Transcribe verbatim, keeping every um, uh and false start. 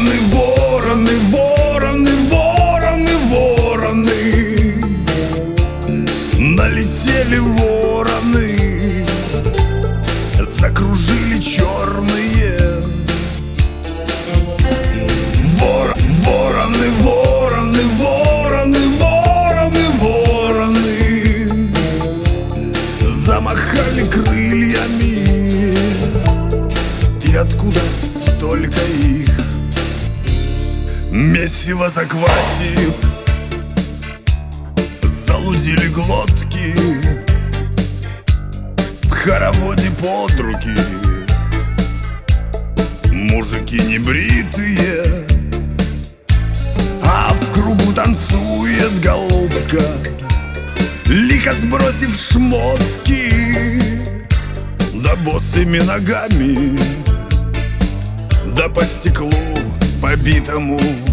Вороны, вороны, вороны, вороны, вороны, налетели вороны, закружили черные. Вор, вороны, вороны, вороны, вороны, вороны, замахали крыльями. И откуда столько их? Месиво заквасив, залудили глотки в хороводе под руки. Мужики небритые, а в кругу танцует голубка, лихо сбросив шмотки, да босыми ногами, да по стеклу побитому